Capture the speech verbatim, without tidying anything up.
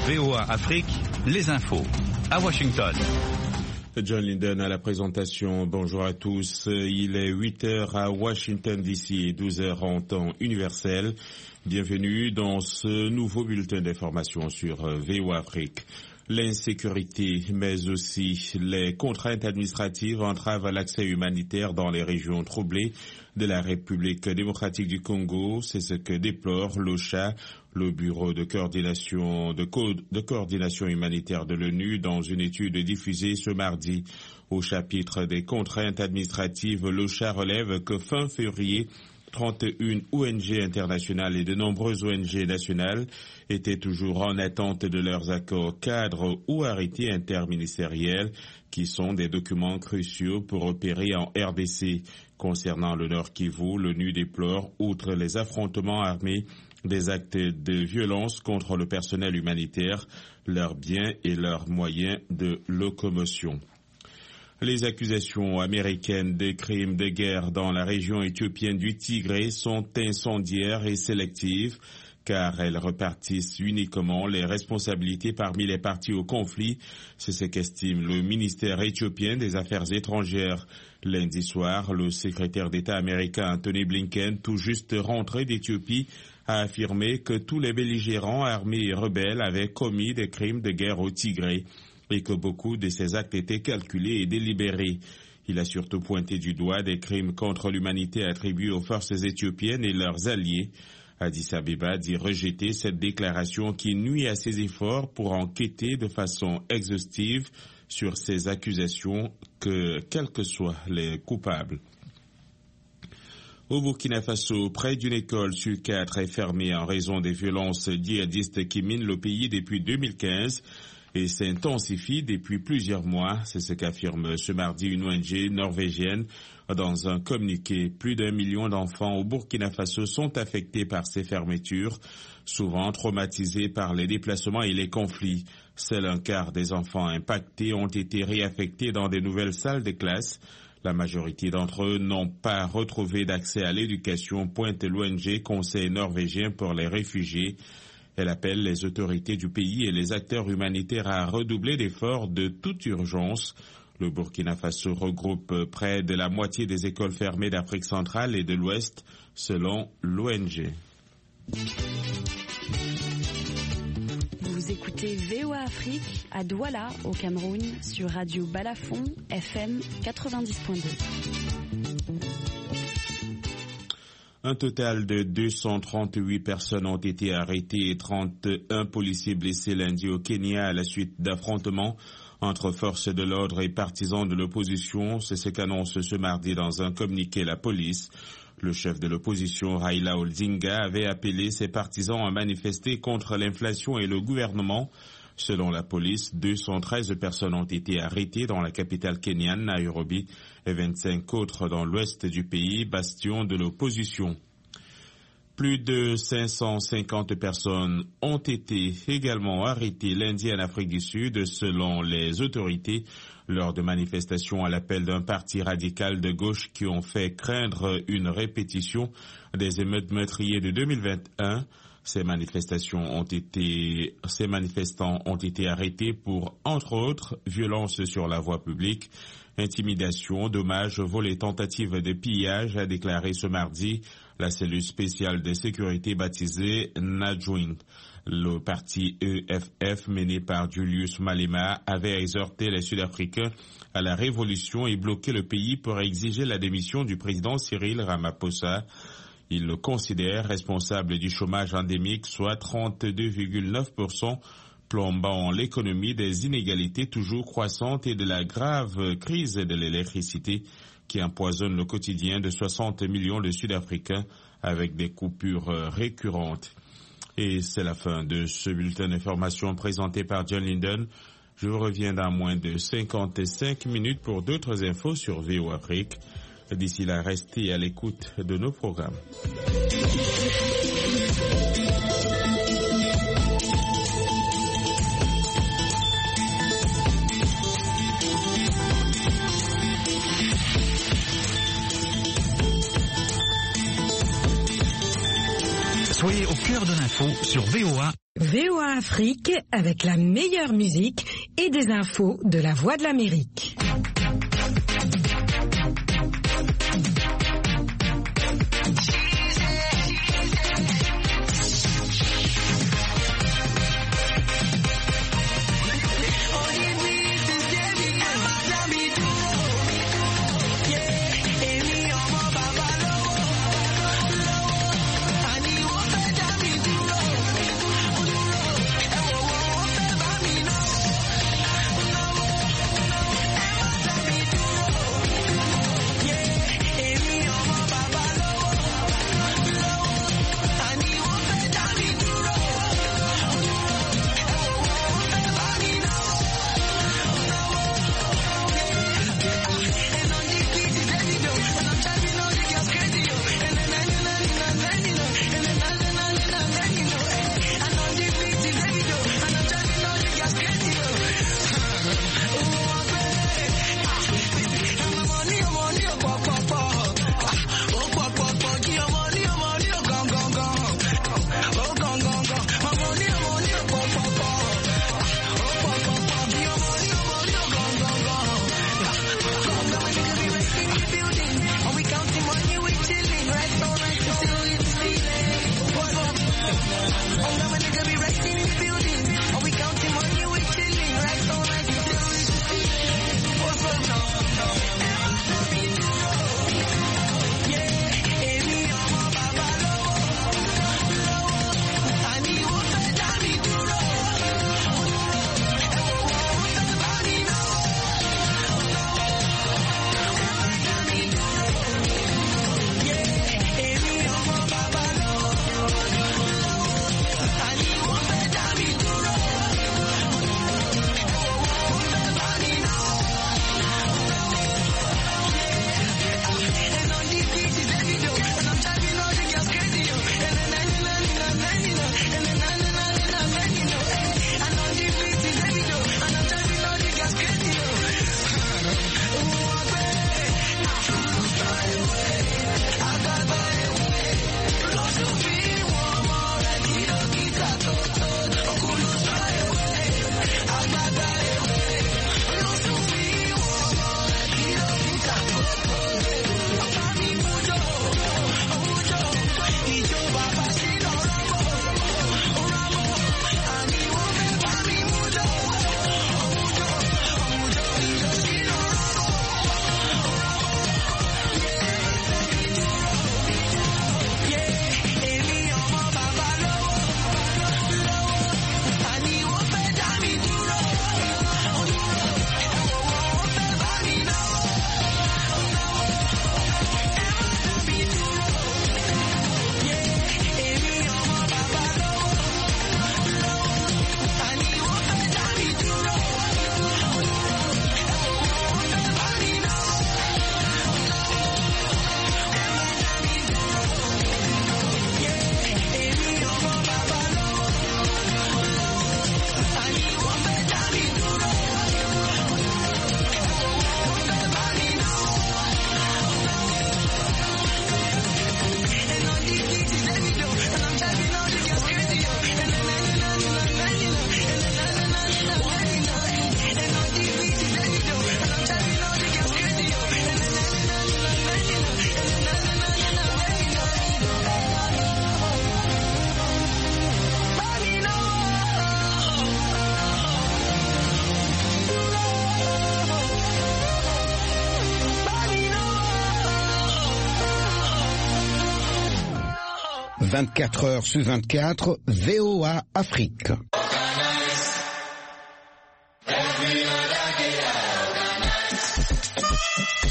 V O A Afrique, les infos. À Washington. John Linden à la présentation. Bonjour à tous. Il est huit heures à Washington D C et douze heures en temps universel. Bienvenue dans ce nouveau bulletin d'information sur V O A Afrique. L'insécurité, mais aussi les contraintes administratives entravent l'accès humanitaire dans les régions troublées de la République démocratique du Congo. C'est ce que déplore l'OCHA, le Bureau de coordination, de, co- de coordination humanitaire de l'ONU, dans une étude diffusée ce mardi. Au chapitre des contraintes administratives, l'OCHA relève que fin février, trente et une O N G internationales et de nombreuses O N G nationales étaient toujours en attente de leurs accords cadres ou arrêtés interministériels qui sont des documents cruciaux pour opérer en R D C. Concernant le Nord Kivu, l'ONU déplore, outre les affrontements armés, des actes de violence contre le personnel humanitaire, leurs biens et leurs moyens de locomotion. Les accusations américaines de crimes de guerre dans la région éthiopienne du Tigré sont incendiaires et sélectives, car elles repartissent uniquement les responsabilités parmi les parties au conflit. C'est ce qu'estime le ministère éthiopien des Affaires étrangères. Lundi soir, le secrétaire d'État américain Anthony Blinken, tout juste rentré d'Éthiopie, a affirmé que tous les belligérants armés et rebelles avaient commis des crimes de guerre au Tigré et que beaucoup de ces actes étaient calculés et délibérés. Il a surtout pointé du doigt des crimes contre l'humanité attribués aux forces éthiopiennes et leurs alliés. Addis Abeba dit rejeter cette déclaration qui nuit à ses efforts pour enquêter de façon exhaustive sur ces accusations, que, quels que soient les coupables. Au Burkina Faso, près d'une école sur quatre est fermée en raison des violences djihadistes qui minent le pays depuis deux mille quinze. Et s'intensifie depuis plusieurs mois. C'est ce qu'affirme ce mardi une O N G norvégienne dans un communiqué. Plus d'un million d'enfants au Burkina Faso sont affectés par ces fermetures, souvent traumatisés par les déplacements et les conflits. Seul un quart des enfants impactés ont été réaffectés dans de nouvelles salles de classe. La majorité d'entre eux n'ont pas retrouvé d'accès à l'éducation, pointe l'O N G Conseil norvégien pour les réfugiés. Elle appelle les autorités du pays et les acteurs humanitaires à redoubler d'efforts de toute urgence. Le Burkina Faso regroupe près de la moitié des écoles fermées d'Afrique centrale et de l'Ouest, selon l'O N G. Vous écoutez V O A Afrique à Douala, au Cameroun, sur Radio Balafon, F M quatre-vingt-dix point deux. Un total de deux cent trente-huit personnes ont été arrêtées et trente et un policiers blessés lundi au Kenya à la suite d'affrontements entre forces de l'ordre et partisans de l'opposition. C'est ce qu'annonce ce mardi dans un communiqué la police. Le chef de l'opposition, Raila Odinga, avait appelé ses partisans à manifester contre l'inflation et le gouvernement. Selon la police, deux cent treize personnes ont été arrêtées dans la capitale kenyane, Nairobi, et vingt-cinq autres dans l'ouest du pays, bastion de l'opposition. Plus de cinq cent cinquante personnes ont été également arrêtées lundi en Afrique du Sud, selon les autorités, lors de manifestations à l'appel d'un parti radical de gauche qui ont fait craindre une répétition des émeutes meurtrières de deux mille vingt et un. Ces manifestations ont été, ces manifestants ont été arrêtés pour, entre autres, violences sur la voie publique, intimidation, dommages, vols et tentatives de pillage, a déclaré ce mardi la cellule spéciale de sécurité baptisée Najwin. Le parti E F F, mené par Julius Malema, avait exhorté les Sud-Africains à la révolution et bloqué le pays pour exiger la démission du président Cyril Ramaphosa. Il le considère responsable du chômage endémique, soit trente-deux virgule neuf pour cent, plombant l'économie, des inégalités toujours croissantes et de la grave crise de l'électricité qui empoisonne le quotidien de soixante millions de Sud-Africains avec des coupures récurrentes. Et c'est la fin de ce bulletin d'information présenté par John Linden. Je vous reviens dans moins de cinquante-cinq minutes pour d'autres infos sur V O A Afrique. D'ici là, restez à l'écoute de nos programmes. Soyez au cœur de l'info sur V O A. V O A Afrique avec la meilleure musique et des infos de la Voix de l'Amérique. vingt-quatre heures sur vingt-quatre, V O A Afrique. Every night I get out,